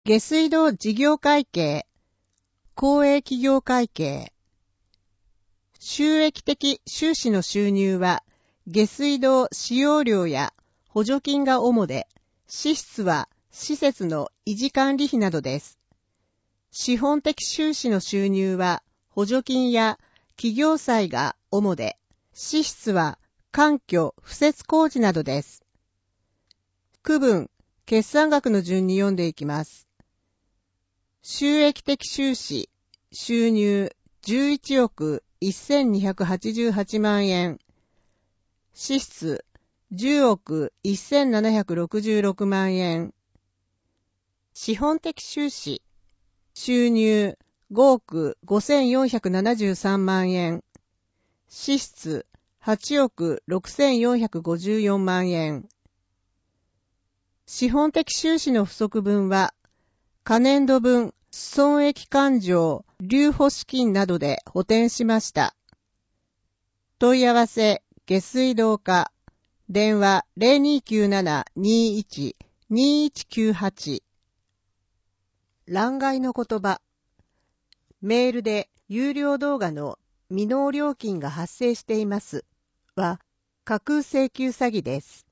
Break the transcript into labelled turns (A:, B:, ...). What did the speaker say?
A: 下水道事業会計、公営企業会計。収益的収支の収入は、下水道使用料や補助金が主で、支出は施設の維持管理費などです。資本的収支の収入は、補助金や企業債が主で、支出は環境敷設工事などです。区分、決算額の順に読んでいきます。収益的収支、収入11億1288万円。支出10億1766万円。資本的収支、収入5億5473万円。支出8億6454万円。資本的収支の不足分は、可年度分損益勘定留保資金などで補填しました。問い合わせ下水道課電話 0297-21-2198 欄外の言葉。メールで有料動画の未納料金が発生していますは架空請求詐欺です。